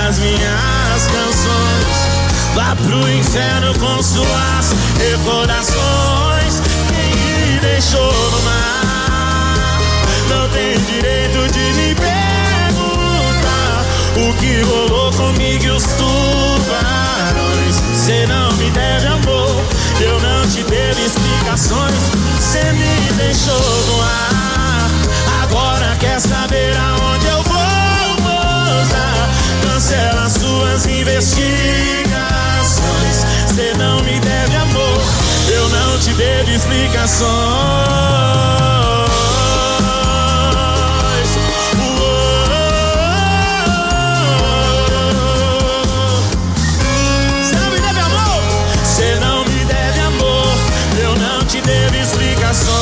as minhas canções. Vá pro inferno com suas recordações. Quem me deixou no mar não tem direito de me perguntar o que rolou comigo e os tubarões. Cê não me deve amor, eu não te devo explicações. Cê me deixou no ar, agora quer saber aonde eu vou pousar. Cancela suas investigações. Cê não me deve amor, eu não te devo explicações. Teve explicações.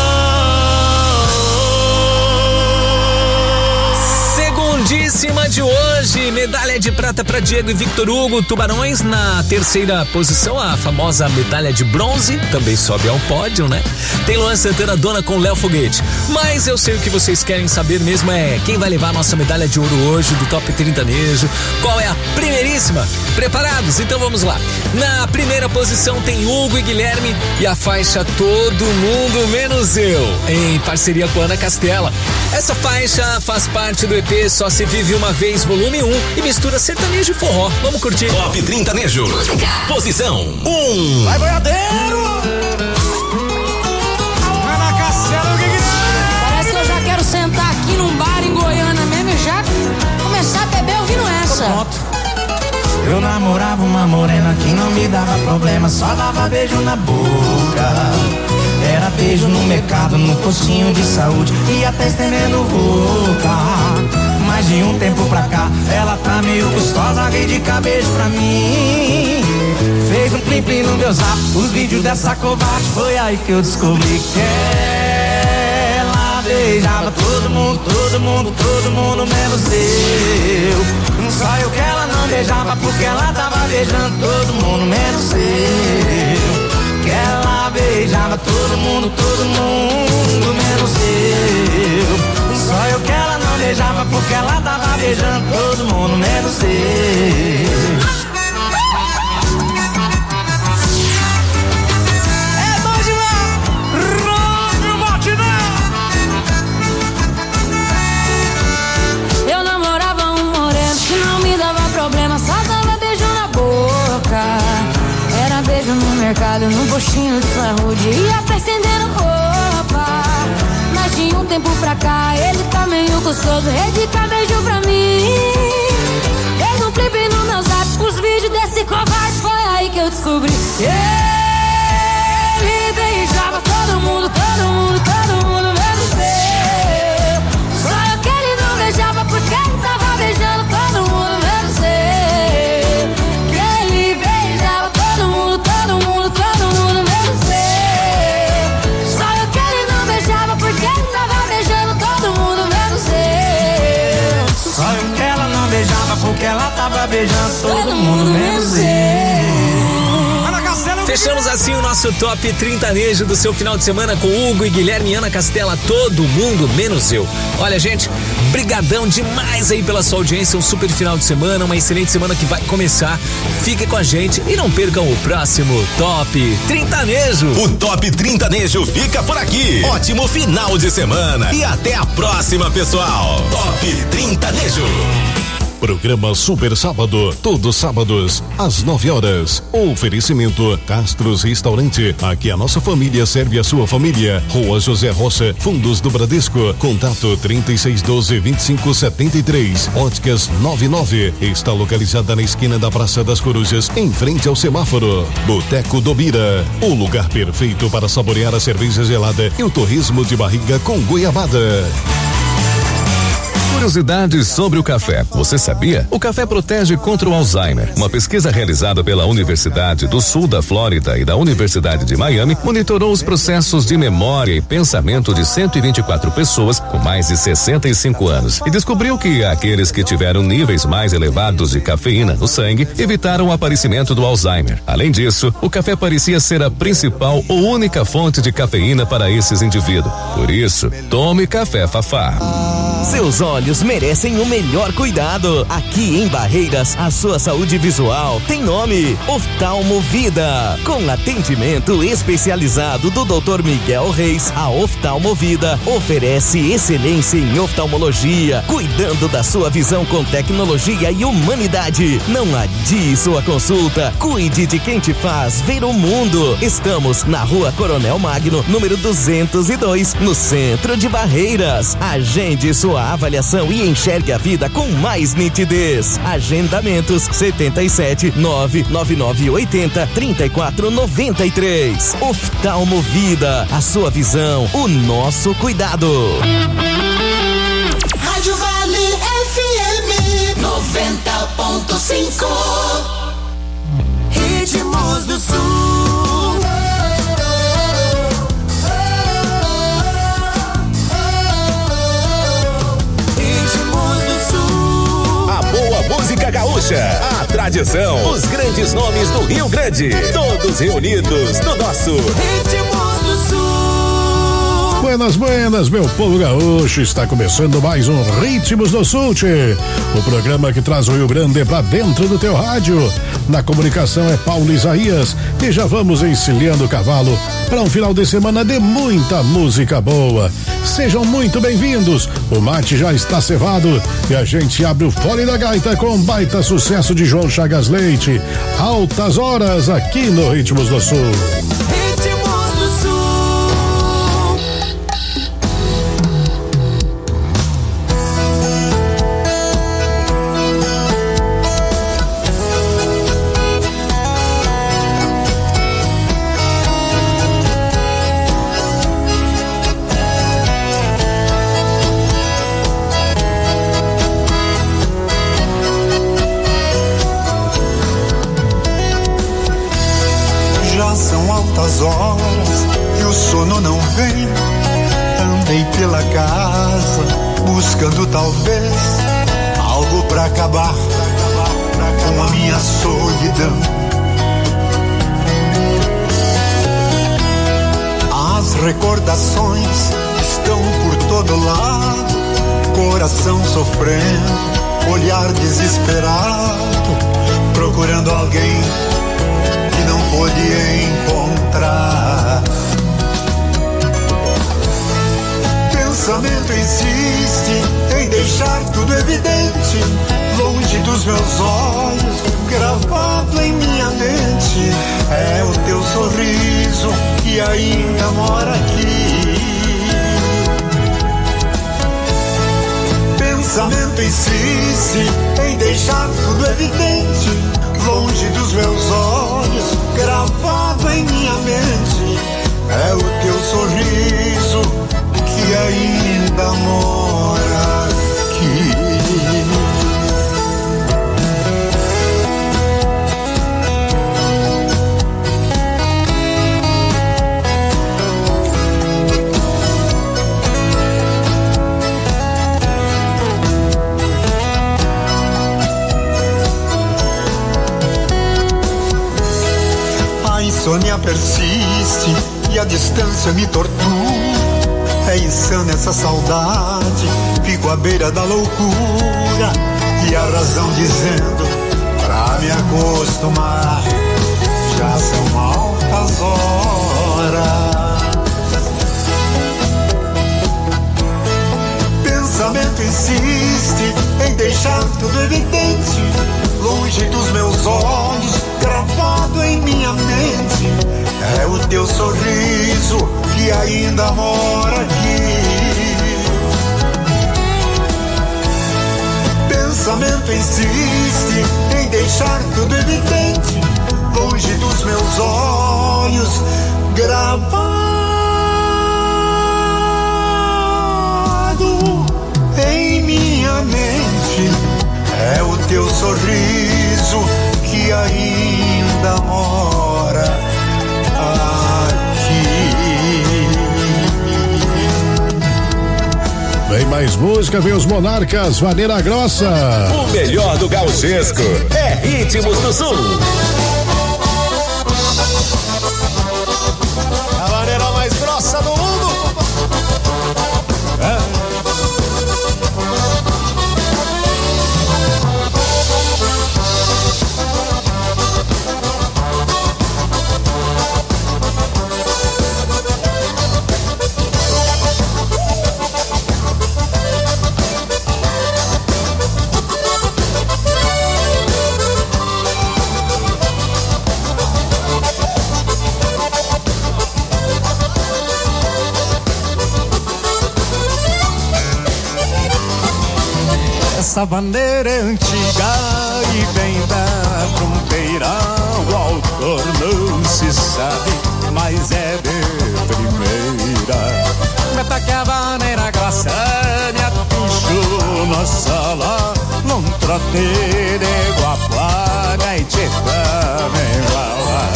Segundíssima de hoje, medalha de prata para Diego e Victor Hugo. Tubarões na terceira posição, a famosa medalha de bronze, também sobe ao pódio, né? Tem Luan Santana, Dona com Léo Foguete. Mas eu sei o que vocês querem saber mesmo é quem vai levar a nossa medalha de ouro hoje do Top 30 Nejo. Qual é a primeiríssima? Preparados? Então vamos lá. Na primeira posição tem Hugo e Guilherme e a faixa Todo Mundo Menos Eu, em parceria com Ana Castela. Essa faixa faz parte do EP Só Se Vive Uma Vez, volume 1, e mistura sertanejo e forró. Vamos curtir. Top 30 Nejo. Posição 1. Vai, boiadeiro! Ana Castela, o que que parece que eu já quero sentar aqui num bar em Goiânia mesmo e já começar a beber ouvindo essa. Pronto. Eu namorava uma morena que não me dava problema, só dava beijo na boca. Era beijo no mercado, no postinho de saúde e até estendendo boca. Mas de um tempo pra cá, ela tá meio gostosa, dedica beijo pra mim. Fez um plim-plim no meu zap, os vídeos dessa covarde, foi aí que eu descobri que ela beijava todo mundo, todo mundo, todo mundo, menos eu. Só eu que ela não beijava porque ela tava beijando todo mundo, menos eu. Que ela beijava todo mundo, menos eu. Só eu que ela não beijava porque ela tava beijando todo mundo, menos eu. É bom demais! Rock Matinê! Eu namorava um moreno que não me dava problema, só dava beijo na boca. Era beijo no mercado, no postinho de saúde e até estendendo roupa. Mas de um tempo pra cá, ele tá meio gostoso, dedica beijo pra mim. Fez um clipe no meu zap, os vídeos desse covarde, foi aí que eu descobri. Ele beijava todo mundo, todo mundo, todo mundo, menos eu. Só eu que ele não beijava porque ele tava beijando todo mundo, menos eu. Que ele beijava todo mundo, todo mundo, todo mundo, menos eu. Só eu que ele não beijava porque ele tava beijando todo mundo, menos eu. Só eu que ela não beijava porque ela tava beijando todo mundo, menos eu. Fechamos assim o nosso Top 30 Nejo do seu final de semana com Hugo e Guilherme e Ana Castela, todo mundo menos eu. Olha, gente, brigadão demais aí pela sua audiência, um super final de semana, uma excelente semana que vai começar. Fique com a gente e não percam o próximo Top 30 Nejo. O Top 30 Nejo fica por aqui. Ótimo final de semana e até a próxima, pessoal. Top 30 Nejo. Programa Super Sábado, todos sábados, às 9 horas. Oferecimento Castros Restaurante. Aqui a nossa família serve a sua família. Rua José Rocha, Fundos do Bradesco. Contato 3612-2573. Óticas 99. Está localizada na esquina da Praça das Corujas, em frente ao semáforo. Boteco do Bira. O lugar perfeito para saborear a cerveja gelada e o torresmo de barriga com goiabada. Curiosidades sobre o café. Você sabia? O café protege contra o Alzheimer. Uma pesquisa realizada pela Universidade do Sul da Flórida e da Universidade de Miami monitorou os processos de memória e pensamento de 124 pessoas com mais de 65 anos e descobriu que aqueles que tiveram níveis mais elevados de cafeína no sangue evitaram o aparecimento do Alzheimer. Além disso, o café parecia ser a principal ou única fonte de cafeína para esses indivíduos. Por isso, tome café Fafá. Seus olhos merecem o melhor cuidado. Aqui em Barreiras, a sua saúde visual tem nome: Oftalmo Vida. Com atendimento especializado do Dr. Miguel Reis, a Oftalmo Vida oferece excelência em oftalmologia, cuidando da sua visão com tecnologia e humanidade. Não adie sua consulta. Cuide de quem te faz ver o mundo. Estamos na Rua Coronel Magno, número 202, no centro de Barreiras. Agende sua avaliação e enxergue a vida com mais nitidez. Agendamentos 77 99980 3493. Oftalmo Vida, a sua visão, o nosso cuidado. Rádio Vale FM 90.5. Ritmos do Sul. Ritmos do Sul. A boa música gaúcha, a tradição, os grandes nomes do Rio Grande, todos reunidos no nosso Ritmos do Sul. Buenas, buenas, meu povo gaúcho, está começando mais um Ritmos do Sul, o programa que traz o Rio Grande pra dentro do teu rádio. Na comunicação é Paulo Isaías e já vamos encilhando o cavalo para um final de semana de muita música boa. Sejam muito bem-vindos, o mate já está cevado e a gente abre o fole da gaita com um baita sucesso de João Chagas Leite. Altas horas aqui no Ritmos do Sul. Ritmos do Sul. Horas e o sono não vem. Andei pela casa buscando talvez algo pra acabar com a minha solidão. As recordações estão por todo lado, coração sofrendo, olhar desesperado, procurando alguém que não pôde encontrar. Pensamento insiste em deixar tudo evidente, longe dos meus olhos, gravado em minha mente. É o teu sorriso que ainda mora aqui. Pensamento insiste em deixar tudo evidente, longe dos meus olhos, gravado em minha mente. É o teu sorriso que ainda mora aqui. A insônia persiste e a distância me tortura. É insana essa saudade, fico à beira da loucura. E a razão dizendo pra me acostumar, já são altas horas. Pensamento insiste em deixar tudo evidente, longe dos meus olhos, gravado em minha mente. É o teu sorriso que ainda mora aqui. Pensamento insiste em deixar tudo evidente, longe dos meus olhos, gravado em minha mente. É o teu sorriso que ainda mora aqui. Vem mais música, vem os Monarcas, Vaneira Grossa. O melhor do gauchesco é Ritmos do Sul. A maneira mais grossa do mundo. Nossa bandeira é antiga e vem da fronteira. O autor não se sabe, mas é de primeira. Meta que a bandeira graça me atingiu na sala, num trote de guapaga e tcheta me bala.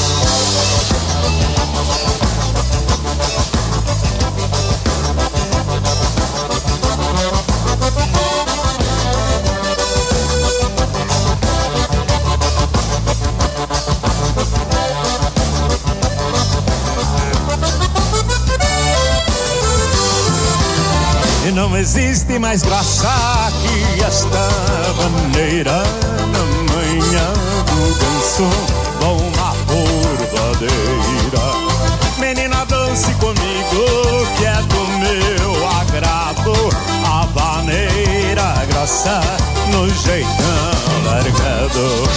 E não existe mais graça que esta bandeira. Na manhã do ganso, dou uma bordadeira. Menina, dance comigo, que é do meu agrado. A vaneira grossa no jeitão largado.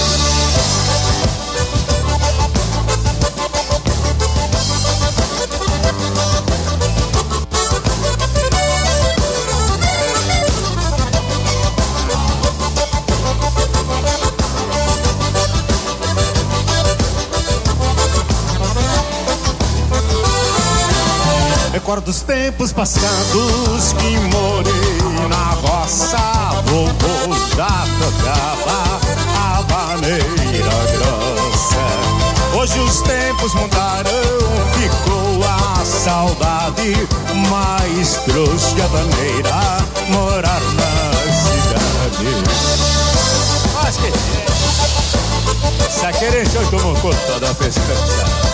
Recordo os tempos passados que morei na roça. Vovô já tocava a vaneira grossa. Hoje os tempos mudaram, ficou a saudade. Mas trouxe a vaneira morar na cidade. Mas que se a querência eu tomo conta da pescança.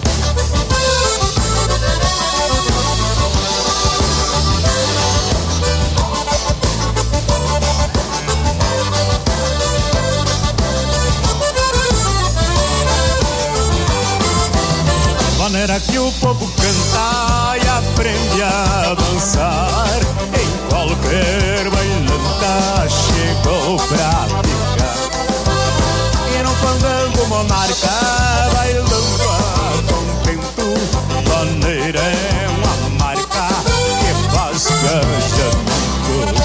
Maneira que o povo canta e aprende a dançar. Em qualquer bailanta chegou pra ficar. E no fandango monarca bailando a contento. Maneira é uma marca que faz canjamento.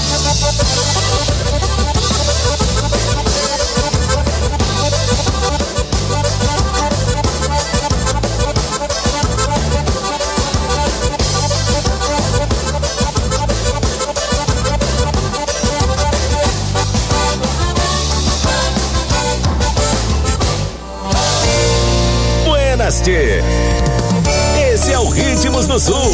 Esse é o Ritmos do Sul.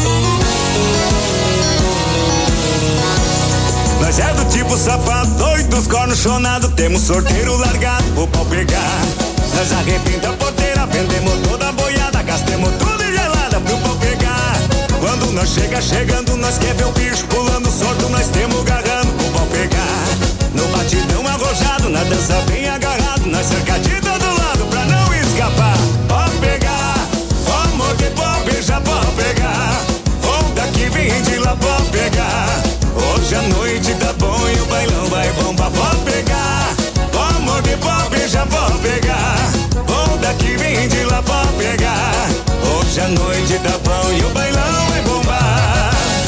Nós é do tipo safado, doidos, corno chonado. Temos sorteiro largado, o pau pegar. Nós arrebenta a porteira, vendemos toda a boiada. Gastemos tudo em gelada pro pau pegar. Quando nós chegando, nós quer ver o bicho pulando sorto. Nós temos garrando, o pau pegar. No batidão arrojado, na dança bem agarrado. Nós cerca de todo lado pra não escapar. Pau pegar, ó morder, pau beijar, pau pegar. Onda que vem de lá, pau pegar. Hoje a noite tá bom e o bailão vai bombar. Pau pegar, ó morder, pau beijar, pau pegar. Onda que vem de lá, pau pegar. Hoje a noite tá bom e o bailão vai bombar.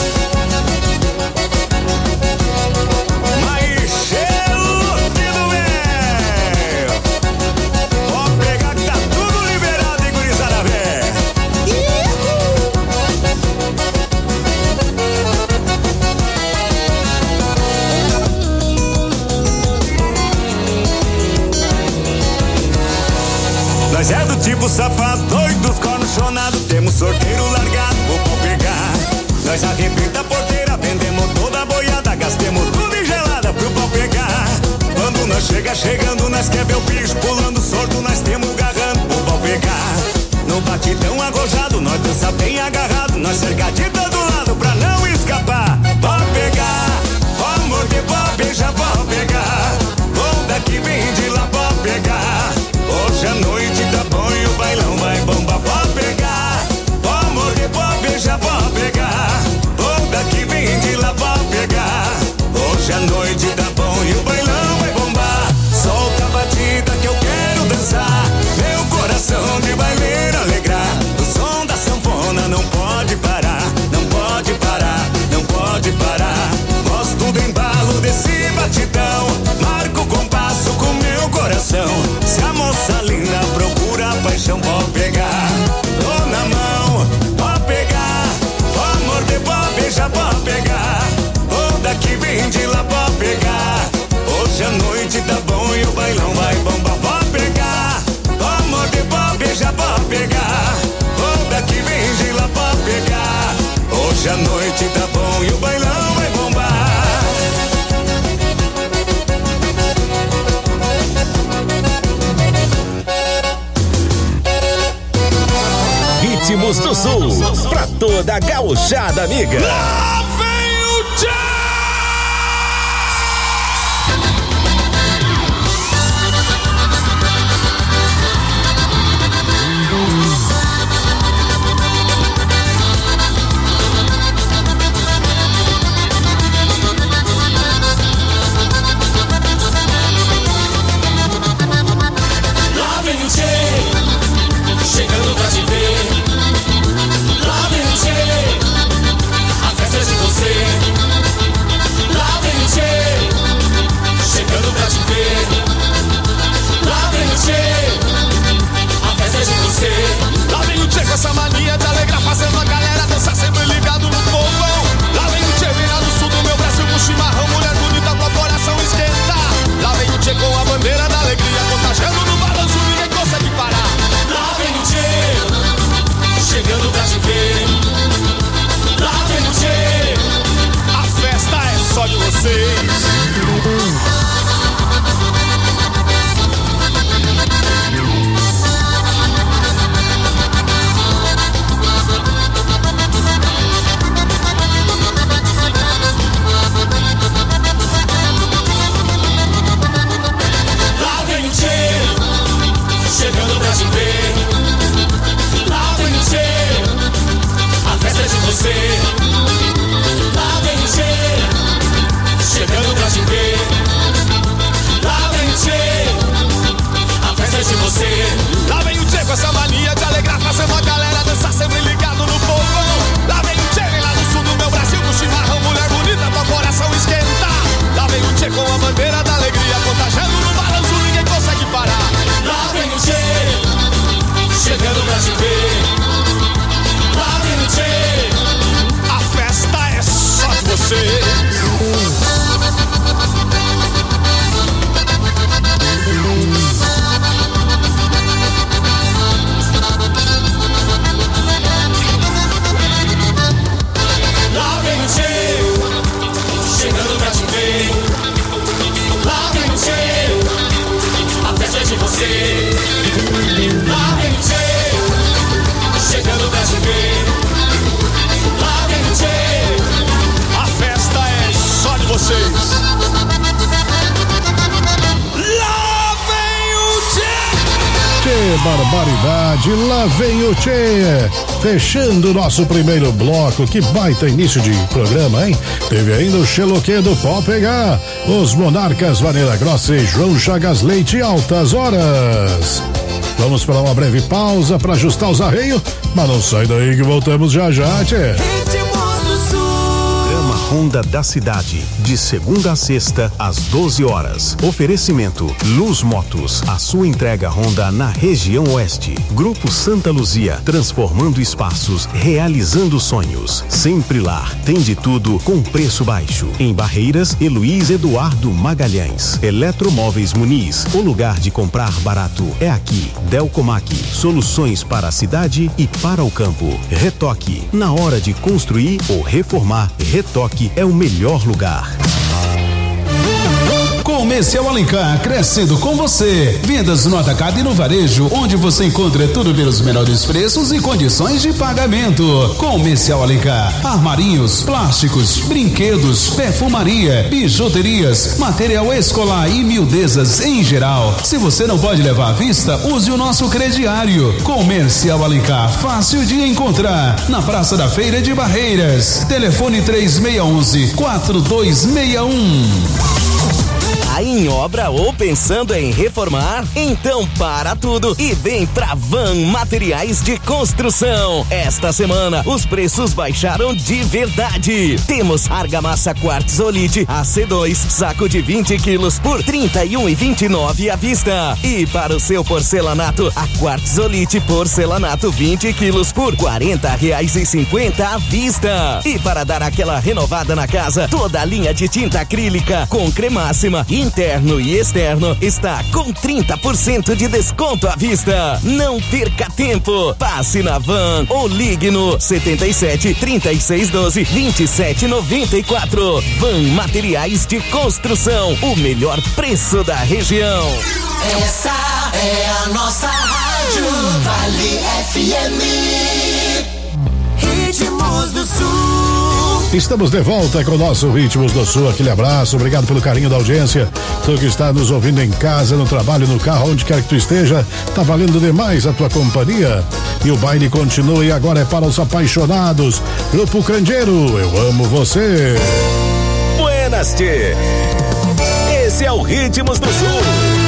Nós é do tipo safado, doidos, corno chonado. Temos sorteiro largado, vou pau pegar. Nós arrebenta a porteira, vendemos toda a boiada. Gastemos tudo em gelada pro pau pegar. Quando nós chegando, nós quer ver o bicho pulando sorto. Nós temos garrando, o pau pegar. No batidão arrojado, nós dança bem agarrado. Nós cerca de todo lado pra não escapar. Pau pegar, ó morder, pau beijar, pau pegar. Onda que vem de lá, pau pegar. Hoje a noite tá bom e o bailão vai bombar. Pode pegar, pode morder, pode beijar, pode pegar. Onda que vem de lá, pode pegar. Hoje a noite tá bom e o bailão vai bombar. Solta a batida que eu quero dançar. Meu coração de baileiro alegrar. O som da sanfona não pode parar. Não pode parar, não pode parar. Gosto do embalo desse Campos do Sul. Pra toda a gauchada amiga. Lá vem o Tchê! Chegando pra te ver. Lá vem o Tchê, a festa é de você. Lá vem o Tchê, chegando pra te ver. Lá vem o Tchê, a festa é de você. Lá vem o Tchê com essa mania de alegrar, fazendo a galera dançar sempre ligado no povão. Lá vem o Tchê, vem lá do sul do meu Brasil com chimarrão, mulher bonita com o coração esquenta. Lá vem o Tchê com a bandeira da alegria, contagiando no balanço, ninguém consegue parar. Lá vem o Tchê, chegando pra te ver. Lá vem o Tchê, a festa é só de vocês. lá vem o Tchê, chegando pra te ver. Lá vem o Tchê, a festa é de você. Lá vem o Tchê, chegando pra te ver. Lá vem o Tchê, a festa é de você. Lá vem o Tchê com essa mania de alegrar, fazendo a galera dançar sempre ligado no povão. Lá vem o Tchê, vem lá do sul do meu Brasil com chimarrão, mulher bonita com o coração esquenta. Lá vem o Tchê com a bandeira da alegria, contagiando no balanço, ninguém consegue parar. Lá vem o Tchê, chegando pra te ver. Lá vem o Tchê, a festa é só de vocês. lá vem o Tchê, chegando pra te ver. Lá vem o Tchê, a festa é de você. Lá vem o Tchê, chegando pra te ver. Lá vem o Tchê, a festa é só de vocês. Lá vem o Tchê. Que barbaridade, lá vem o Tchê. Fechando o nosso primeiro bloco, que baita início de programa, hein? Teve ainda o Xeloquê do Pó Pegar, os Monarcas Vanilla Grossa e João Chagas Leite Altas Horas. Vamos para uma breve pausa para ajustar os arreios, mas não sai daí que voltamos já já, Tchê. Honda da cidade, de segunda a sexta, às 12 horas. Oferecimento Luz Motos, a sua entrega Honda na região oeste. Grupo Santa Luzia, transformando espaços, realizando sonhos. Sempre lá, tem de tudo com preço baixo. Em Barreiras, Heloís Eduardo Magalhães. Eletromóveis Muniz, o lugar de comprar barato é aqui. Delcomac, soluções para a cidade e para o campo. Retoque, na hora de construir ou reformar, Retoque é o melhor lugar. Comercial Alencar, crescendo com você. Vendas no atacado e no varejo, onde você encontra tudo pelos menores preços e condições de pagamento. Comercial Alencar, armarinhos, plásticos, brinquedos, perfumaria, bijuterias, material escolar e miudezas em geral. Se você não pode levar à vista, use o nosso crediário. Comercial Alencar, fácil de encontrar, na Praça da Feira de Barreiras. Telefone 3611-4261. Tá em obra ou pensando em reformar? Então para tudo e vem pra Van Materiais de Construção. Esta semana os preços baixaram de verdade. Temos argamassa Quartzolite AC2, saco de 20 quilos por R$31,29 à vista. E para o seu porcelanato, a Quartzolite porcelanato 20 quilos por R$40,50 à vista. E para dar aquela renovada na casa, toda a linha de tinta acrílica com cremáxima interno e externo está com 30% de desconto à vista. Não perca tempo. Passe na Van ou ligue no 77 3612 2794. Van Materiais de Construção, o melhor preço da região. Essa é a nossa rádio. Rádio Vale FM. Ritmos do Sul. Estamos de volta com o nosso Ritmos do Sul. Aquele abraço, obrigado pelo carinho da audiência. Tu que está nos ouvindo em casa, no trabalho, no carro, onde quer que tu esteja, tá valendo demais a tua companhia. E o baile continua e agora é para os apaixonados. Grupo Candeeiro, eu amo você. Buenas, tchê. Esse é o Ritmos do Sul.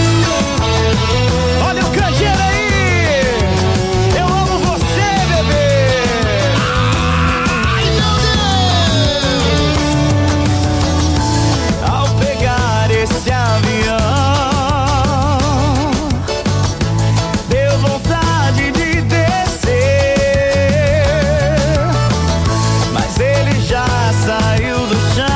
Olha o Candeeiro aí. Eu amo você, bebê. Ai, meu Deus. Ao pegar esse avião, deu vontade de descer, mas ele já saiu do chão.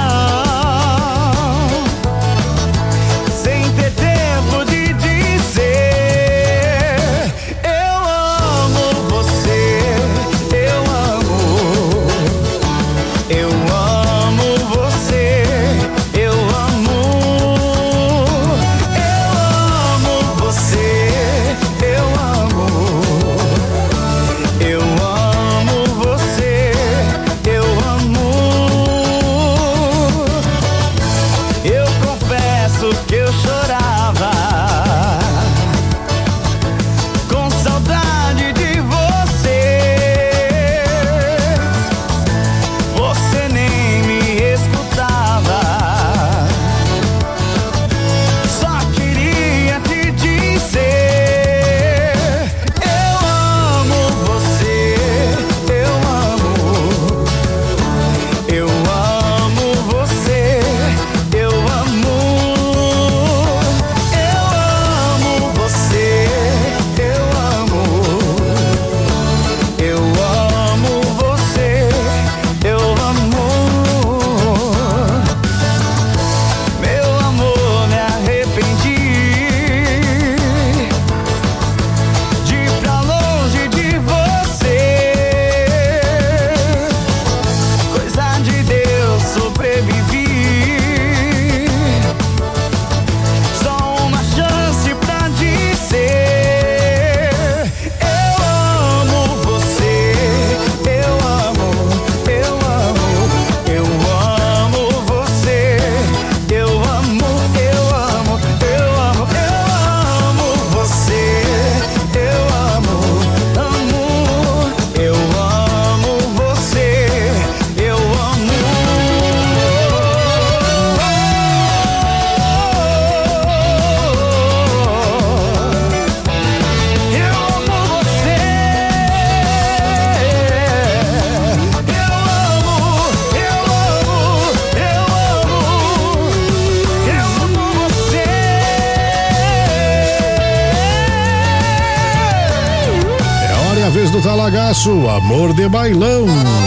Talagaço, amor de bailão.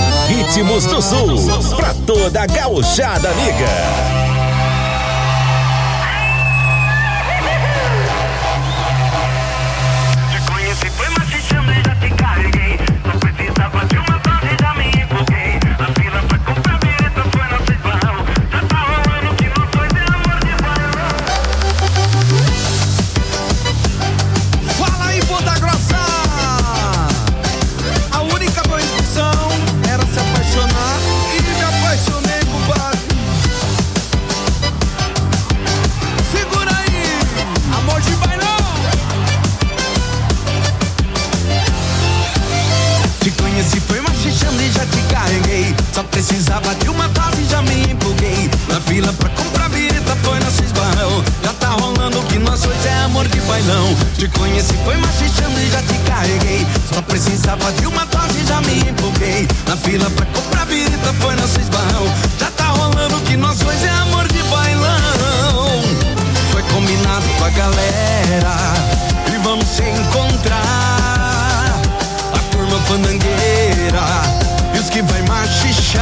Ritmos do Sul, pra toda a gauchada amiga. Só precisava de uma dose e já me empolguei. Na fila pra comprar birita foi nosso esbarrão. Já tá rolando que nós dois é amor de bailão. Te conheci, foi machichando e já te carreguei. Só precisava de uma dose e já me empolguei. Na fila pra comprar birita foi nosso esbarrão. Já tá rolando que nós dois é amor de bailão. Foi combinado com a galera e vamos se encontrar. A turma fandangueira e os que vai machichar.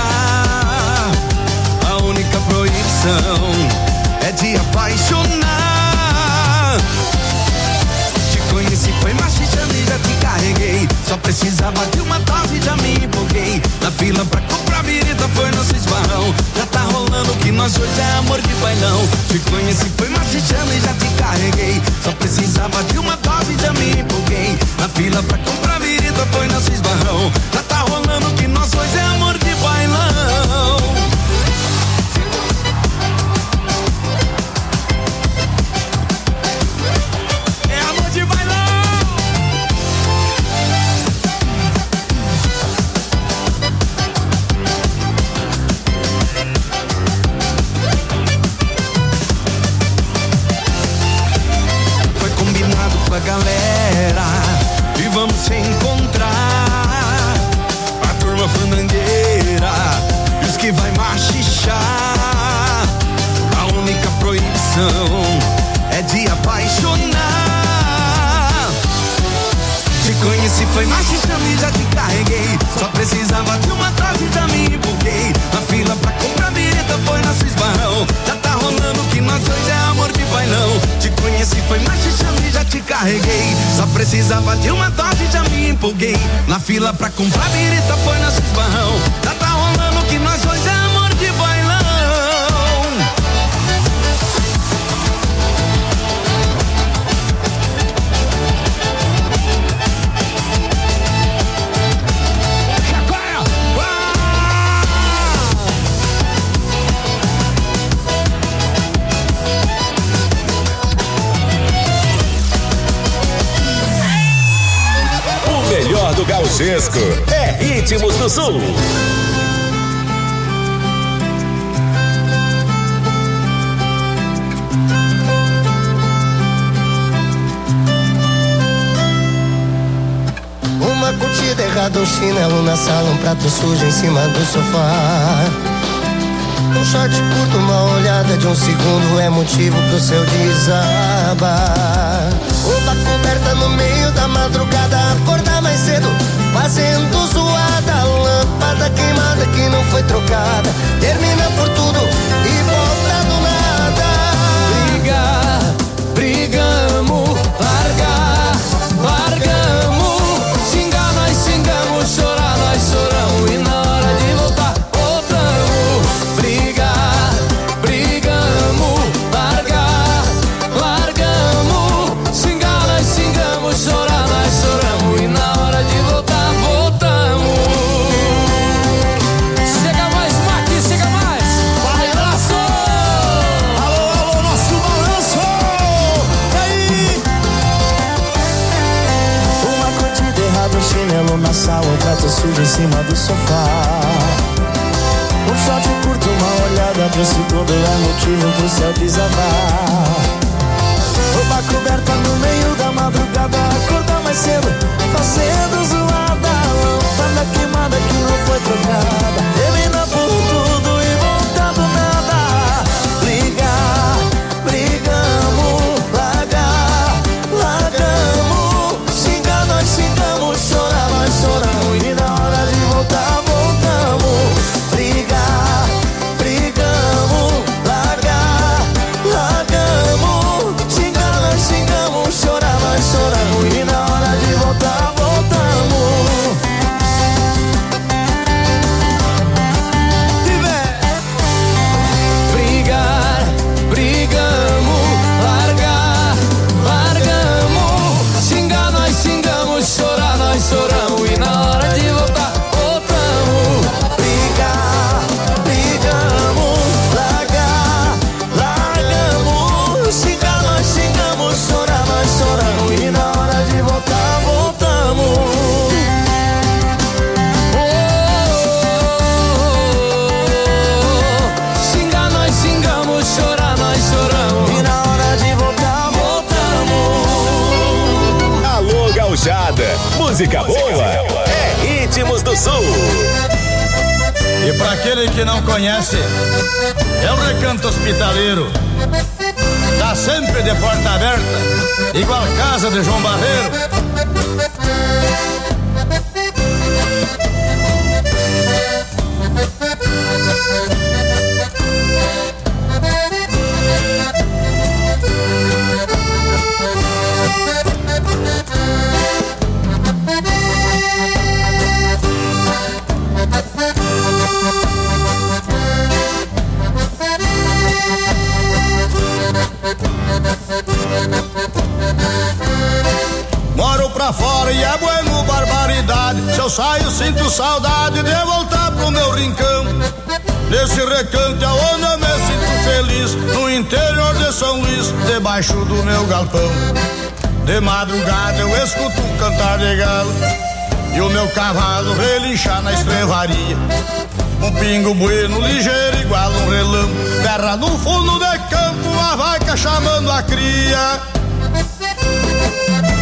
A única proibição é de apaixonar. Te conheci, foi machichando e já te carreguei. Só precisava de uma dose e já me empolguei. Na fila pra comprar birita foi nosso esbarrão. Já tá rolando que nós dois é amor de bailão. Te conheci, foi machichando e já te carreguei. Só precisava de uma dose e já me empolguei. Na com a galera e vamos se encontrar. A turma fandangueira diz que vai machichar. A única proibição é de apaixonar. Te conheci, foi machichando e já te carreguei. Só precisava de uma dose, já me empolguei. Na fila pra comprar birita foi nosso esbarrão. Já tá rolando que nós dois é amor de bailão. Te conheci, foi machichando e já te carreguei. Só precisava de uma dose, já me empolguei. Na fila pra comprar birita foi nosso esbarrão. Já tá rolando que nós dois é amor de bailão. Melhor do gauchesco é Ritmos do Sul. Uma curtida errada, um chinelo na sala, um prato sujo em cima do sofá. Um short curto, uma olhada de um segundo é motivo pro seu desabar. Roupa coberta no meio da madrugada, acordar mais cedo, fazendo zoada. Lâmpada queimada que não foi trocada, termina por tudo e volta do nada. Brigamos, largamos. Xingar, nós xingamos, chorar, nós choramos. E na hora de voltar, voltamos. Brigamos, largamos. Xingar, nós xingamos, chorar, nós choramos. E na hora de voltar, voltamos. Chega mais, Marquinhos, chega mais. Vai, abraço! Alô, alô, nosso balanço! E aí? Uma curtida errada, um chinelo na sala, um prato sujo em cima do sofá. Um short curto, uma olhada de um segundo é motivo pro céu desabar. Roupa coberta no meio da madrugada, acordar mais cedo, fazendo zoada. Lâmpada queimada que não foi trocada, termina por tudo e volta do nada. Brigamos, largamos. Xingar, nós xingamos, chorar, nós choramos. E na hora de voltar, voltamos. Brigamos, largamos. Xingar, nós xingamos, chorar, nós choramos. E na hora de voltar, voltamos. Brigamos, largamos. Xingar, nós xingamos, chorar, nós choramos. E na hora de voltar, voltamos. Brigamos, largamos. Xingar, nós xingamos, chorar, nós choramos. E na hora de voltar, voltamos. Xingar, nós xingamos, chorar, nós choramos. E na hora de voltar, voltamos. Alô, gauchada, música boa é Ritmos do Sul. E pra aquele que não conhece, é o Recanto Hospitaleiro. Tá sempre de porta aberta, igual casa de João Barreiro. Moro pra fora e é bueno barbaridade. Se eu saio sinto saudade de voltar pro meu rincão. Nesse recanto é onde eu me sinto feliz, no interior de São Luís, debaixo do meu galpão. De madrugada eu escuto um cantar de galo e o meu cavalo relinchar na estrevaria. Um pingo bueno ligeiro igual um relâmpago, terra no fundo de campo, uma vaca chamando a cria.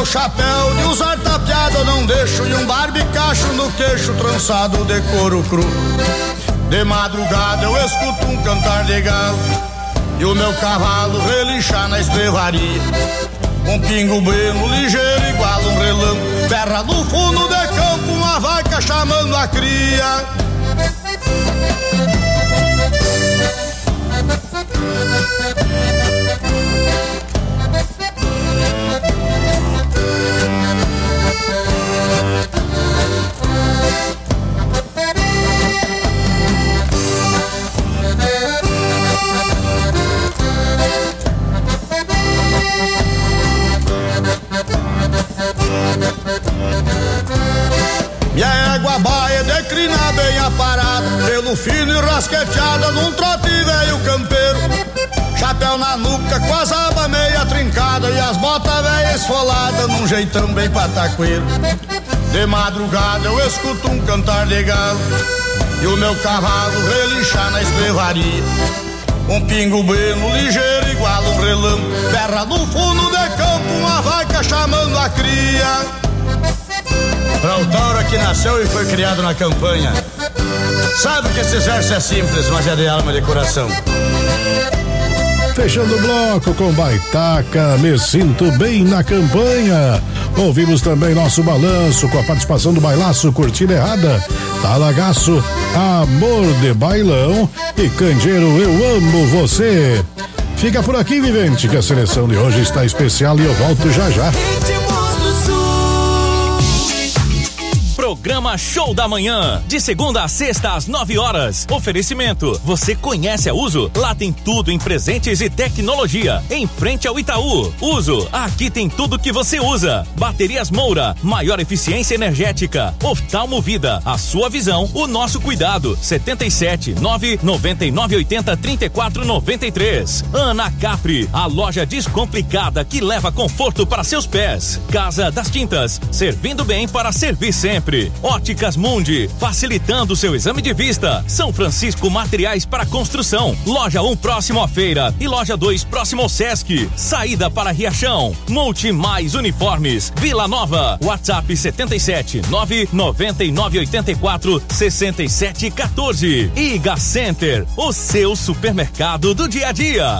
meu chapéu de usar tapeado eu não deixo, e um barbicacho no queixo trançado de couro cru. De madrugada eu escuto um cantar de galo e o meu cavalo relinchar na estrevaria. Um pingo bueno ligeiro igual um relâmpago, terra no fundo de campo, uma vaca chamando a cria. Minha égua baia declina bem aparada, pelo fino e rasqueteada num trote velho campeiro. Chapéu na nuca com as abas meia trincada e as botas velhas esfoladas num jeitão bem pataqueiro. De madrugada eu escuto um cantar de galo e o meu cavalo relinchar na estrevaria. Um pingo bueno ligeiro igual um relâmpago, terra no fundo de campo, uma vaca chamando a cria. Pra o tauro que nasceu e foi criado na campanha, sabe que esse verso é simples, mas é de alma e de coração. Fechando o bloco com Baitaca, me sinto bem na campanha. Ouvimos também nosso balanço com a participação do Bailaço, Curtida Errada, Talagaço, Amor de Bailão e Candeiro, Eu Amo Você. Fica por aqui, vivente, que a seleção de hoje está especial e eu volto já já. Programa Show da Manhã, de segunda a sexta às 9 horas. Oferecimento, você conhece a Uso? Lá tem tudo em presentes e tecnologia, em frente ao Itaú. Uso, aqui tem tudo que você usa. Baterias Moura, maior eficiência energética. Oftalmo Vida, a sua visão, o nosso cuidado. 77 999 80 34 93. Ana Capri, a loja descomplicada que leva conforto para seus pés. Casa das Tintas, servindo bem para servir sempre. Óticas Mundi, facilitando seu exame de vista. São Francisco Materiais para Construção. Loja 1 próximo à feira e loja 2 próximo ao Sesc. Saída para Riachão. Multi Mais Uniformes, Vila Nova. WhatsApp 77 999 84 67 14. Iga Center, o seu supermercado do dia a dia.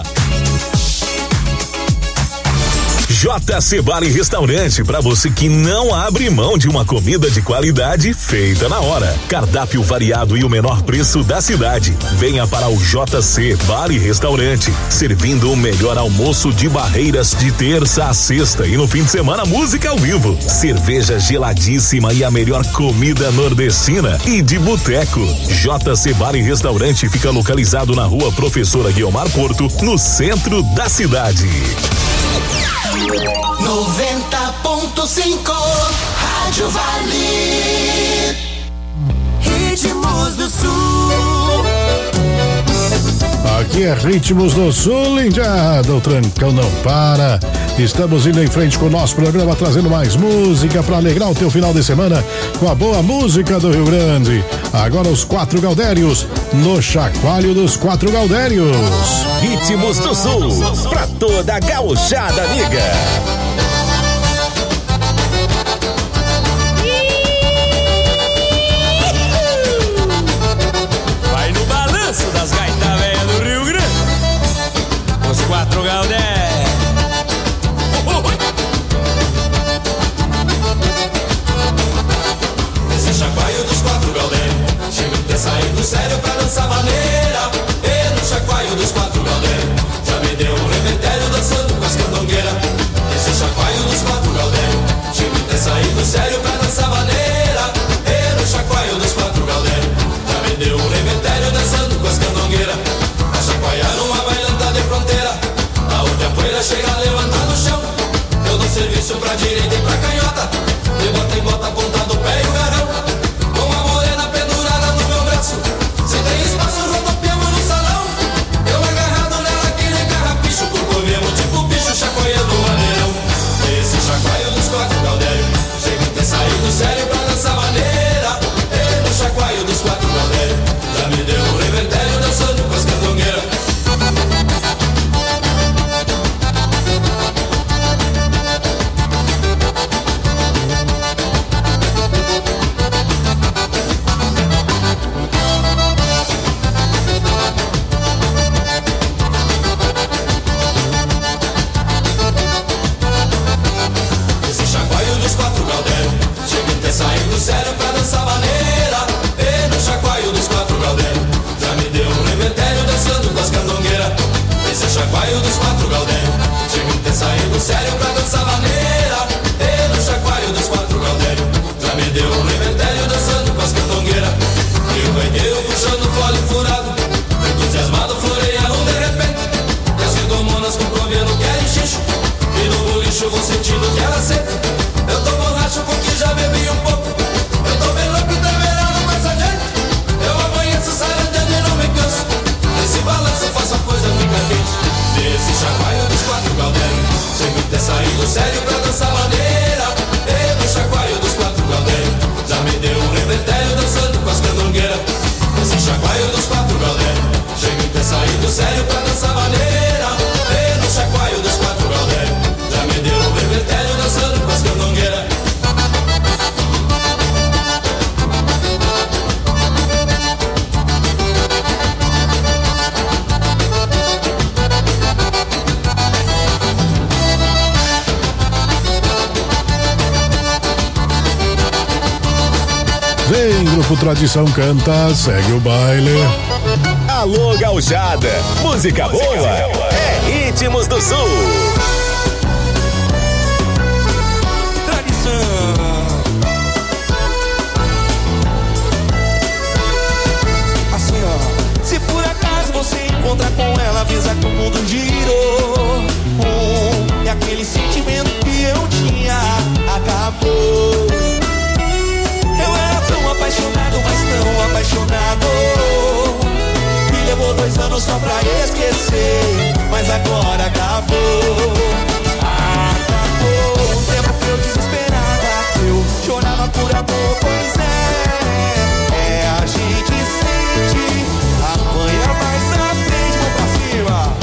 JC Bar e Restaurante, para você que não abre mão de uma comida de qualidade feita na hora. Cardápio variado e o menor preço da cidade. Venha para o JC Bar e Restaurante, servindo o melhor almoço de Barreiras de terça a sexta e no fim de semana música ao vivo, cerveja geladíssima e a melhor comida nordestina e de boteco. JC Bar e Restaurante fica localizado na Rua Professora Guiomar Porto, no centro da cidade. 90.5 Rádio Vale, Ritmos do Sul. Aqui é Ritmos do Sul, Indiada, o trancão não para. Estamos indo em frente com o nosso programa, trazendo mais música para alegrar o teu final de semana com a boa música do Rio Grande. Agora os Quatro Gaudérios, no Chacoalho dos Quatro Gaudérios. Ritmos do Sul, pra toda a gauchada amiga. Vai no balanço das gaitas velhas do Rio Grande, os Quatro Gaudérios. Esse chacoalho dos Quatro Gaudérios, chega de saindo sério pra dançar maneira. E no chacoalho dos Quatro Gaudérios, já me deu um revertério dançando com as candongueiras. Esse chacoalho dos Quatro Gaudérios, chega de saindo sério pra dançar maneira. E no chacoalho dos Quatro Gaudérios, já me deu um revertério dançando com as candongueiras. A chacoalhar uma bailanta de fronteira, a outra poeira chega a levantar no chão. Eu dou serviço pra direita e pra canhota, de bota em bota, ponta do pé e o garrão. Com a morena pendurada no meu braço, se tem espaço rodopiamos no salão. Eu agarrado nela que nem carrapicho, corcovemos tipo bicho chacoalhando o maneirão. Esse chacoalho dos Quatro Gaudérios, chega a ter saído sério pra dançar maneira. E no chacoalho dos Quatro Gaudérios, já me deu um revertério dançando com as candongueiras. bicho, vou sentindo que ela sente. Eu tô borracho porque já bebi um pouco. Eu tô bem louco e deverando mais adiante. Eu amanheço sarandando e não me canso. Nesse balanço faço a coisa fica quente. Nesse chacoalho dos 4 caldeiros, chego até sair do sério pra dançar maneira. E no chacoalho dos 4 caldeiros, já me deu um revertério dançando com as candongueiras. Nesse chacoalho dos 4 caldeiros, chego até sair do sério pra dançar maneira. E no chacoalho dos 4 caldeiros, já me deu um revertério dançando com as candongueiras. Vem, Grupo Tradição canta, segue o baile. Alô, gauchada, música boa é Ritmos do Sul. Assim, ó, se por acaso você encontra com ela, avisa que o mundo girou. E aquele sentimento que eu tinha acabou. Eu era tão apaixonado, mas tão apaixonado. E levou 2 anos só pra esquecer, mas agora acabou. Acabou o tempo que eu desesperava, que eu chorava por amor, pois é. A gente sente, apanha mais na frente, vou pra cima.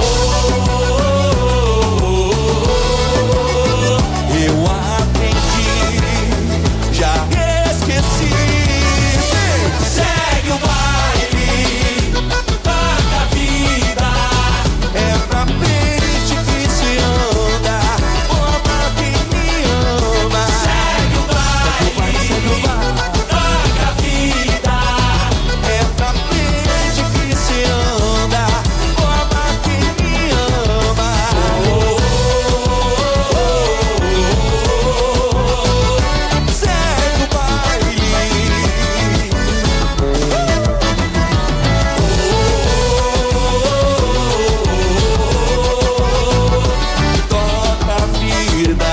Eu aprendi, já esqueci. Segue o baile, toca a vida. É pra frente que se anda, ama quem me ama. Segue o baile, toca a vida. É pra frente que se anda, ama quem me ama. Segue o baile. Toca a vida.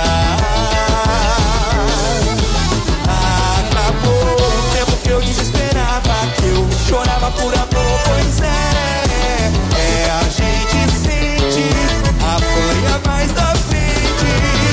Acabou o tempo que eu desesperava, que eu chorava por amor, pois é. A gente sente, apanha mais da frente.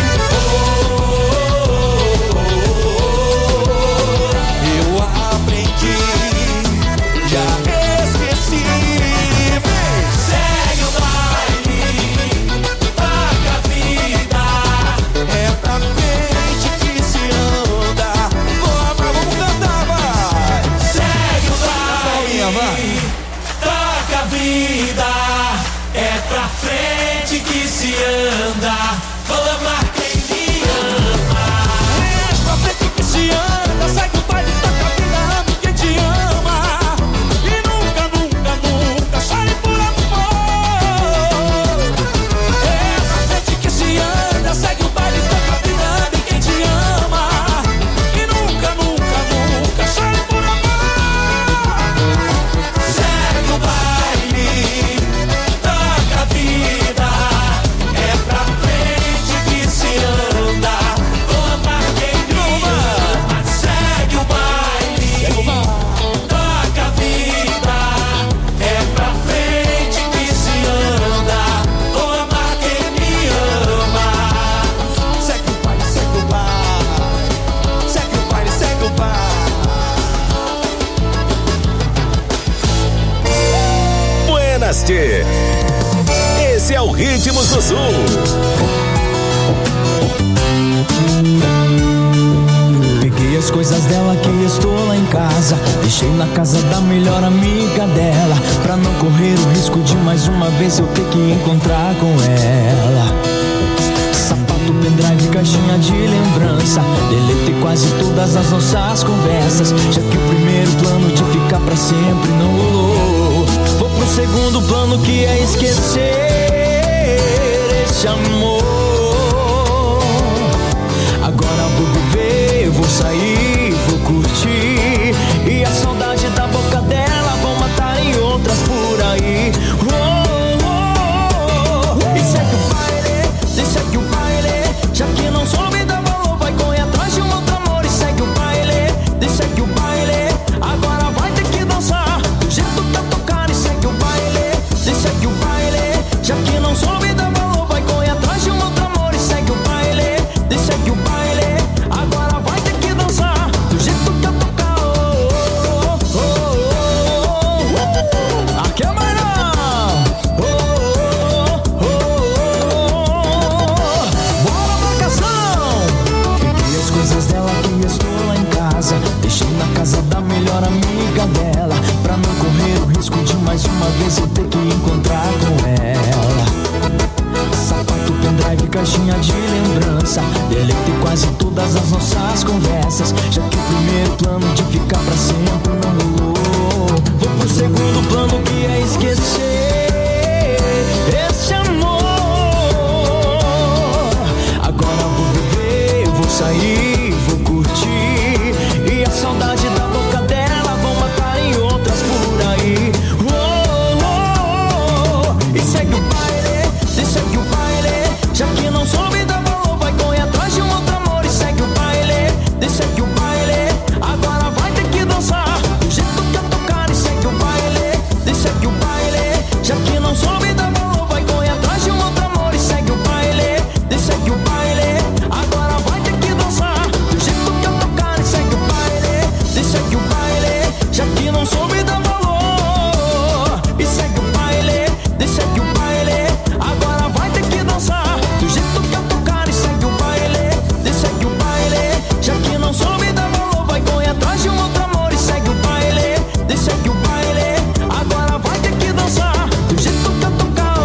Eu aprendi, já esqueci. Segue o baile, toca a vida. É pra frente que se anda. Vamos cantar, vai. Segue o baile, toca a vida. É pra frente que se anda. Vou amar quem me ama. É pra frente que se anda. Segue o baile, toca a vida. Ame quem te ama. E nunca, nunca, nunca chore por amor. É pra frente que se anda. Segue o baile, toca a vida. Ame quem te ama. E nunca, nunca, nunca chore por amor. Segue o baile, toca a vida. É pra frente que se anda. Vou amar quem me ama. Segue o baile, toca a vida. É pra frente que se anda. Vou amar quem me ama. Segue o baile, segue o baile. Segue o baile, segue o baile. Buenas Tchê. Esse é o Ritmos do Sul. Peguei as coisas dela que estou lá em casa, deixei na casa da melhor amiga dela, pra não correr o risco de mais uma vez eu ter que encontrar com ela. Sapato, pendrive, caixinha de lembrança, deletei quase todas as nossas conversas, já que o primeiro plano de ficar pra sempre não rolou. Vou pro segundo plano, que é esquecer esse amor. Agora vou viver, vou sair, vou curtir, e a saudade da boca dela vão matar em outras por aí. E segue o baile, já caixinha de lembrança. Deletei quase todas as nossas conversas, já que o primeiro plano de ficar pra sempre não rolou. Vou pro segundo plano, que é esquecer esse amor. Agora vou viver, vou sair, vou curtir, e a saudade da boca dela vão matar em outras por aí. E segue o baile, e segue o baile, já que não soube dar valor, vai correr atrás de um outro amor. E segue o baile, e segue o baile, agora vai ter que dançar do jeito que eu tocar. E segue o baile, e segue o baile, já que não soube dar valor, vai correr atrás de um outro amor. E segue o baile, e segue o baile, agora vai ter que dançar do jeito que eu tocar. E segue o baile, e segue o baile, já que não soube dar valor. E segue o baile, e segue o baile, agora vai ter que dançar do jeito que eu tocar. E segue o baile, e segue o baile, já que não soube dar valor, vai correr atrás de um outro amor. E segue o baile, e segue o baile, agora vai ter que dançar do jeito que eu tocar.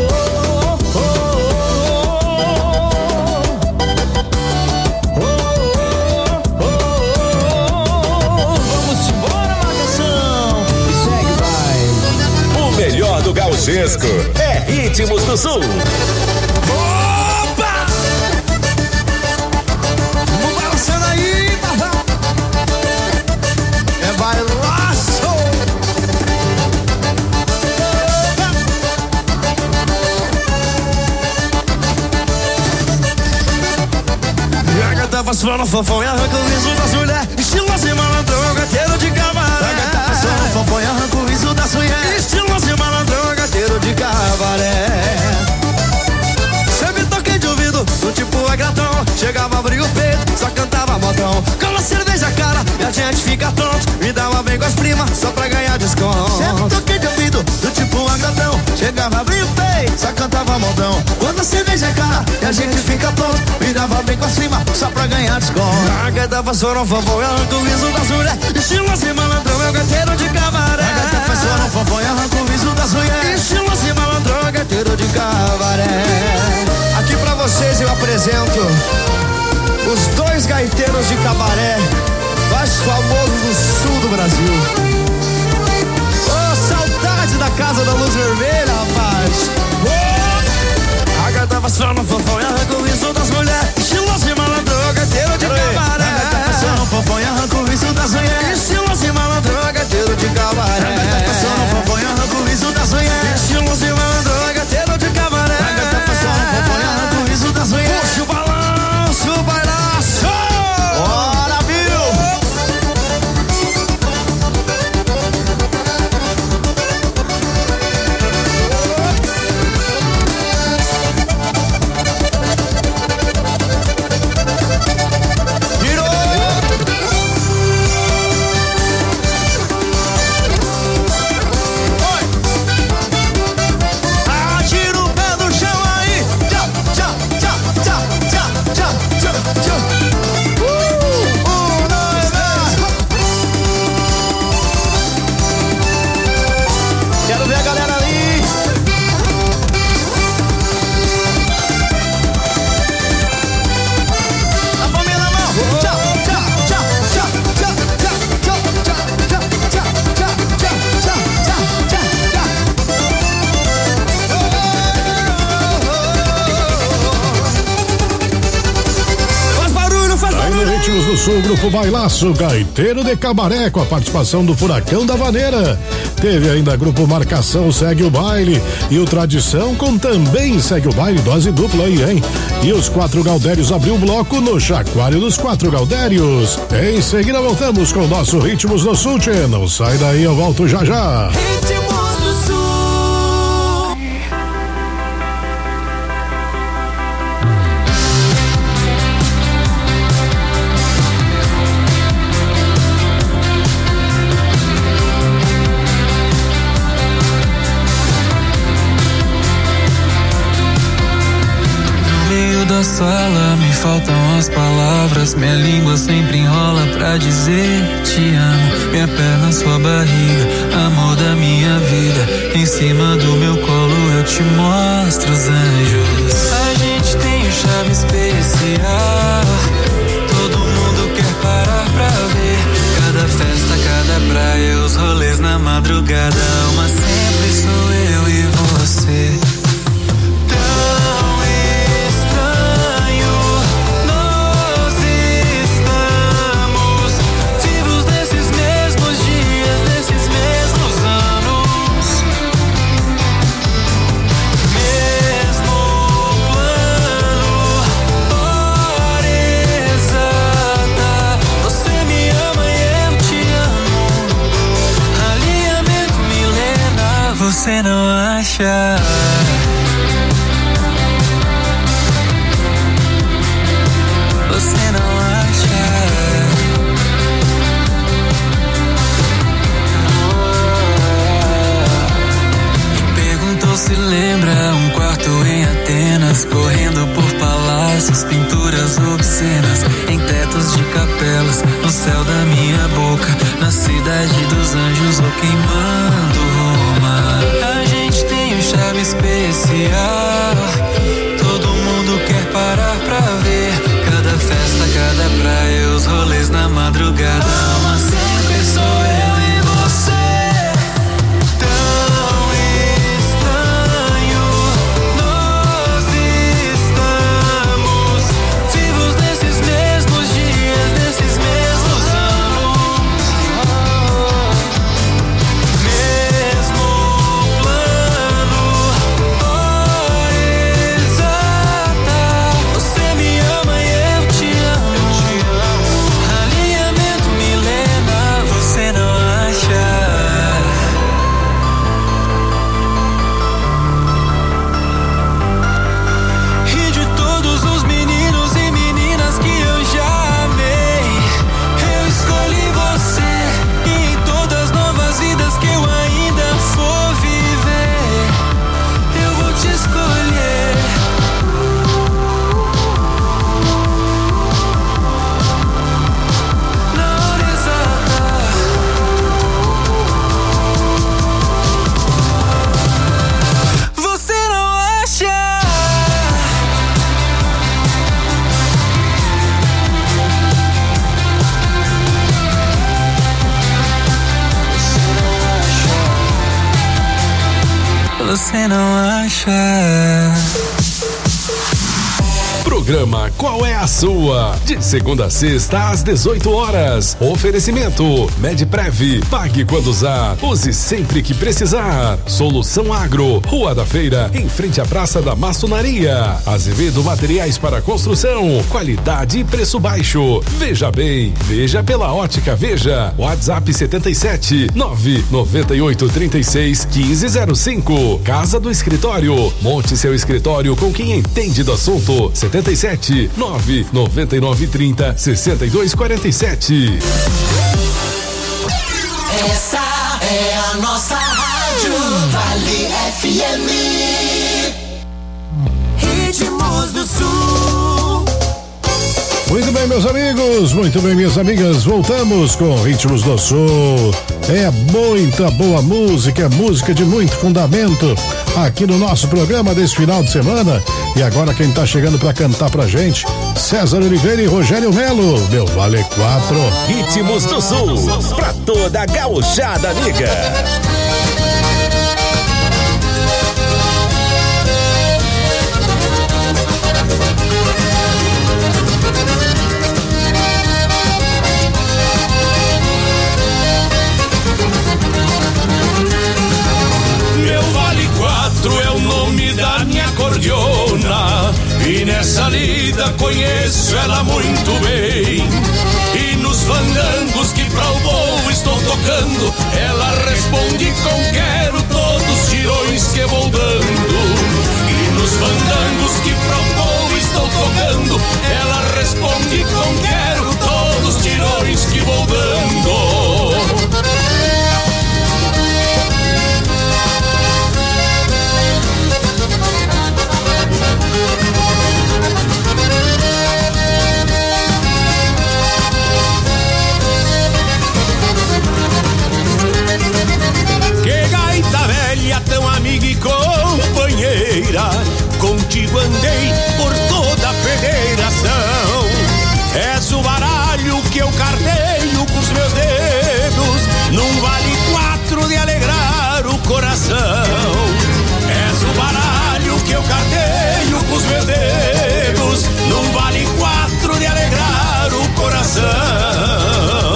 Vamos embora, marcação, e segue o baile. O melhor do gauchesco é Ritmos do Sul. Opa! Vamos balançando aí, barra. É bailaço. E a gata passando fofão e arranca o riso das mulheres, estilo assim malandrão, gateiro de cabaré. A gata passando fofão e arranca o riso das mulheres, estilo assim malandrão, gateiro de cabaré. Sempre toquei de ouvido, do tipo agradão, chegava, abria o peito, só cantava modão. Com a cerveja cara, e a gente fica tonto, me dava bem com as primas, só pra ganhar desconto. Sempre toquei de ouvido, do tipo agradão, chegava, abria o peito, só cantava modão. Quando a cerveja cara, e a gente fica tonto, me dava bem com as primas, só pra ganhar desconto. A gata passou no fofão e arranca o riso das mulheres, estilo assim malandrão, é o gateiro de cabaré. A gata passou no fofão e arranca o riso das mulheres, estilo assim malandrão, é o gateiro de cabaré. Aqui pra vocês eu apresento os dois gaiteiros de cabaré mais famosos do sul do Brasil. Oh, saudade da Casa da Luz Vermelha, rapaz. Oh! A gata passando fofão e arranca o riso das mulheres, estilo assim malandrão, gaiteiro de cabaré. A gata passando fofão e arranca o riso das mulheres, estilo assim malandrão, gaiteiro de cabaré. A gata passando fofão e arranca o riso das mulheres, estilo assim malandrão, gaiteiro de cabaré. A gata passando fofão e arranca o riso das mulheres. Puxa o balanço, o bailaço. Bora, viu? Ritmos do Sul, Grupo Bailaço, Gaiteiro de Cabaré, com a participação do Furacão da Vaneira. Teve ainda Grupo Marcação, Segue o Baile, e o Tradição com também Segue o Baile, dose dupla aí, hein? E os Quatro Gaudérios abriu o bloco no Chacoalho dos Quatro Gaudérios. Em seguida voltamos com o nosso Ritmos do Sul, tchê. Não sai daí, eu volto já já. Ritmos do Sul. Da sala me faltam as palavras, minha língua sempre enrola pra dizer te amo. Minha perna, sua barriga, amor da minha vida. Em cima do meu colo eu te mostro os anjos. A gente tem o acha? Você não acha? Perguntou se lembra um quarto em Atenas, correndo por palácios, pinturas obscenas, em tetos de capelas, no céu da minha boca, na cidade dos anjos ou queimando Roma. A gente tem um charme especial, todo mundo quer parar pra ver. Cada festa, cada praia, os rolês na madrugada, mas sempre sou eu e você. Você não acha? Programa Qual é a Sua? De segunda a sexta às 18 horas. Oferecimento Medprev. Pague quando usar. Use sempre que precisar. Solução Agro. Rua da Feira, em frente à Praça da Maçonaria. Azevedo Materiais para Construção. Qualidade e preço baixo. Veja bem. Veja pela Ótica Veja. WhatsApp 77 998 36 1505. Casa do Escritório. Monte seu escritório com quem entende do assunto. 77 999 30 62 47. Essa é a nossa rádio Vale FM. Ritmos do Sul. Muito bem, meus amigos, muito bem, minhas amigas, voltamos com Ritmos do Sul. É muita boa música, é música de muito fundamento aqui no nosso programa desse final de semana. E agora quem tá chegando pra cantar pra gente, César Oliveira e Rogério Melo, meu Vale 4. Ritmos do Sul, pra toda a gauchada amiga. É o nome da minha cordiona, e nessa lida conheço ela muito bem. E nos fandangos que pra o voo estou tocando, ela responde com quero todos os tirões que vou dando. E nos fandangos que pra o voo estou tocando, ela responde com quero todos os tirões que vou dando. Que gaita velha, tão amiga e companheira, contigo andei por toda a federação. És o baralho que eu carteio com os meus dedos, num vale 4 de alegrar o coração. És o baralho que eu carteio com os meus dedos, num vale 4 de alegrar o coração.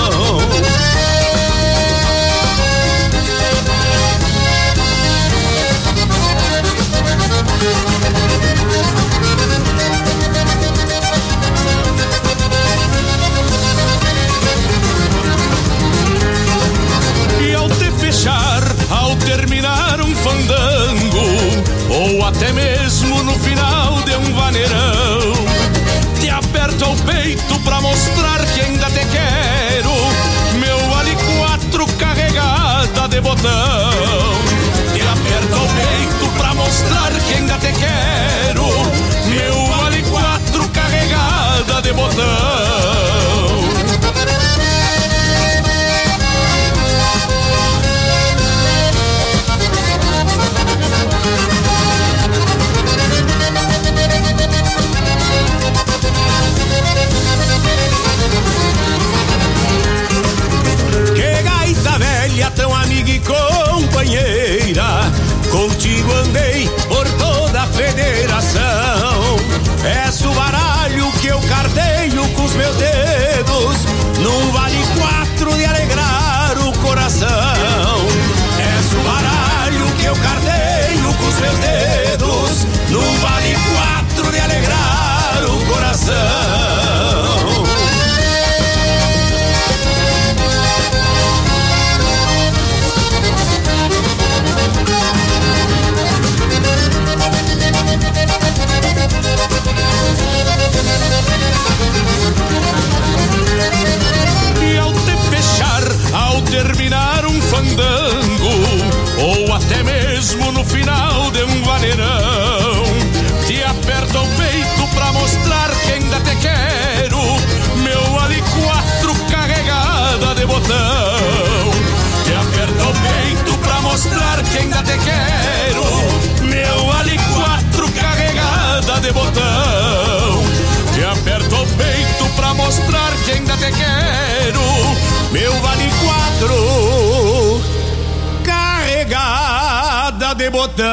pra mostrar que ainda te quero. Meu Ali 4 carregada de botão. E aperta o peito pra mostrar que ainda te quero. Meu Ali 4 carregada de botão. Que gaita velha, tão amiga e companheira, contigo andei por toda a federação. És o baralho que eu carteio com os meus dedos, num vale 4 de alegrar o coração. És o baralho que eu carteio com os meus dedos, num vale 4 de alegrar o coração. E ao te fechar, ao terminar um fandango, ou até mesmo no final de um vaneirão, te aperta o peito pra mostrar que ainda te quero. Meu Ali 4 carregada de botão. Te aperta o peito pra mostrar que ainda te quero. Meu Ali 4 carregada de botão. Te aperta o peito pra mostrar que ainda te quero. Meu Vale 4 carregada de botão.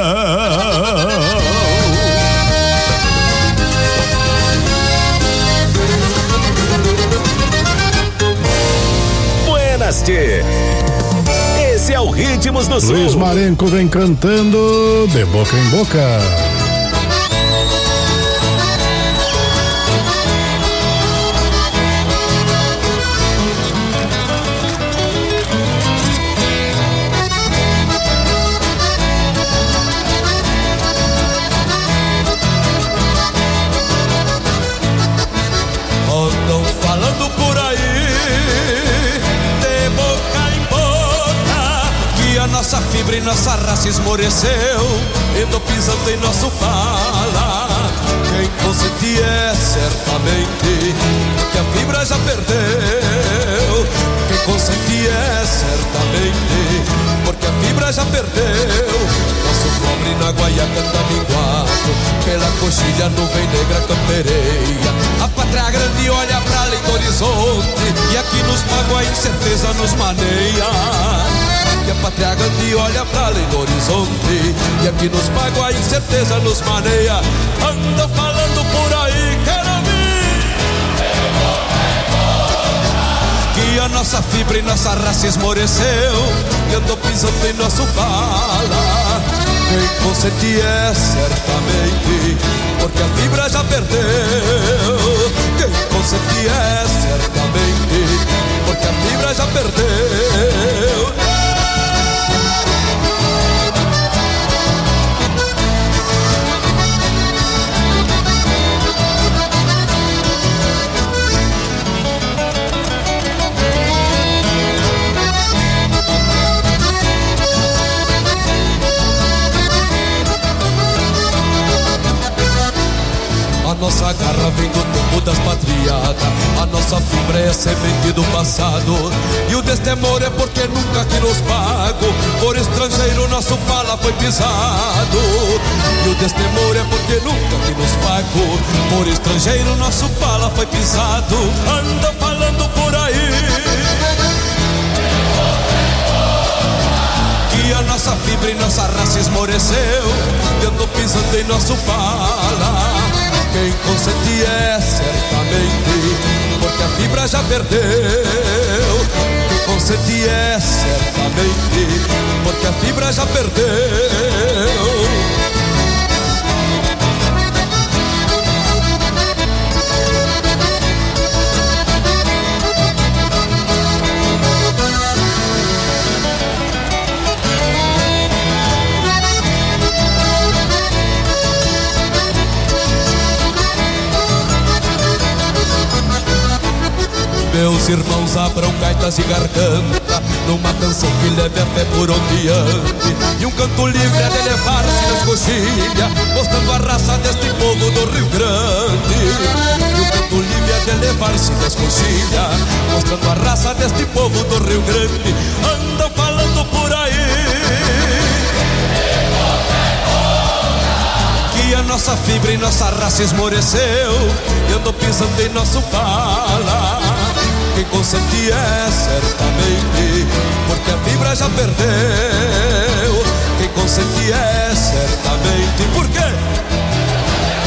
Buenas, tchê. Esse é o Ritmos do Sul. Luiz Marenco vem cantando de boca em boca. Andam falando por aí, de boca em boca, que a nossa fibra e nossa raça esmoreceu, ando pisando em nosso pala. Quem consente é certamente que a fibra já perdeu. Quem consente é certamente porque a fibra já perdeu. Nosso pobre na guaiaca tá minguado, pela coxilha nuvem negra campereia. A pátria grande olha pra além do horizonte, e aqui nos magoa a incerteza nos maneia. E a pátria grande olha pra além do horizonte, e aqui nos magoa a incerteza nos maneia. Anda falando por aí, quero ouvir que a nossa fibra e nossa raça esmoreceu, e andou pisando em nosso bala. Quem consente é certamente porque a fibra já perdeu. Quem consente é certamente porque a fibra já perdeu. A nossa garra vem do tombo das patriadas, a nossa fibra é semente do passado, e o destemor é porque nunca que nos pago, por estrangeiro nosso pala foi pisado. E o destemor é porque nunca que nos pago, por estrangeiro nosso pala foi pisado. Anda falando por aí que a nossa fibra e nossa raça esmoreceu, e andou pisando em nosso pala. Quem consente é certamente porque a fibra já perdeu. Quem consente é certamente porque a fibra já perdeu. meus irmãos abram gaitas e garganta numa canção que leve a fé por onde ande, e um canto livre a de elevar-se nas coxilhas, mostrando a raça deste povo do Rio Grande. E um canto livre a de elevar-se nas coxilhas, mostrando a raça deste povo do Rio Grande. Andam falando por aí que a nossa fibra e nossa raça esmoreceu, e andou pisando em nosso bala. Quem consente é certamente, porque a fibra já perdeu. Quem consente é certamente, por quê?